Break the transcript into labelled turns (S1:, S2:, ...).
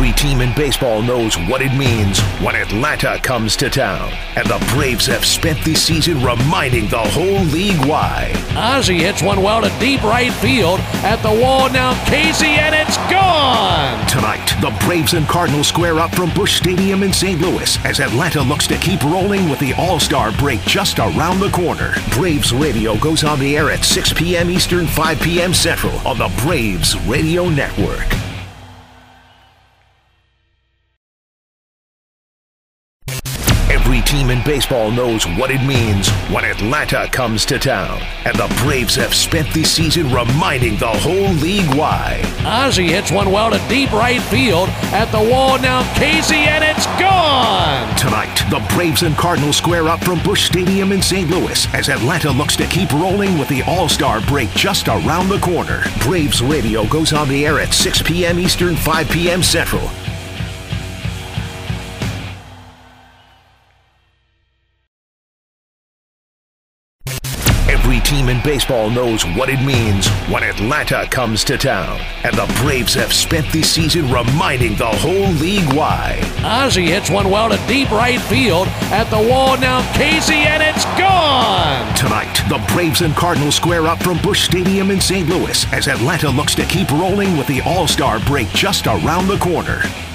S1: Every team in baseball knows what it means when Atlanta comes to town. And the Braves have spent this season reminding the whole league why.
S2: Ozzie hits one well to deep right field. At the wall now, Casey, and it's gone!
S1: Tonight, the Braves and Cardinals square up from Busch Stadium in St. Louis as Atlanta looks to keep rolling with the All-Star break just around the corner. Braves Radio goes on the air at 6 p.m. Eastern, 5 p.m. Central on the Braves Radio Network. Every team in baseball knows what it means when Atlanta comes to town. And the Braves have spent this season reminding the whole league why.
S2: Ozzie hits one well to deep right field. At the wall now, Casey, and it's gone!
S1: Tonight, the Braves and Cardinals square up from Busch Stadium in St. Louis as Atlanta looks to keep rolling with the All-Star break just around the corner. Braves Radio goes on the air at 6 p.m. Eastern, 5 p.m. Central. Every team in baseball knows what it means when Atlanta comes to town. And the Braves have spent this season reminding the whole league why.
S2: Ozzie hits one well to deep right field. At the wall now, Casey, and it's gone!
S1: Tonight, the Braves and Cardinals square up from Busch Stadium in St. Louis as Atlanta looks to keep rolling with the All-Star break just around the corner.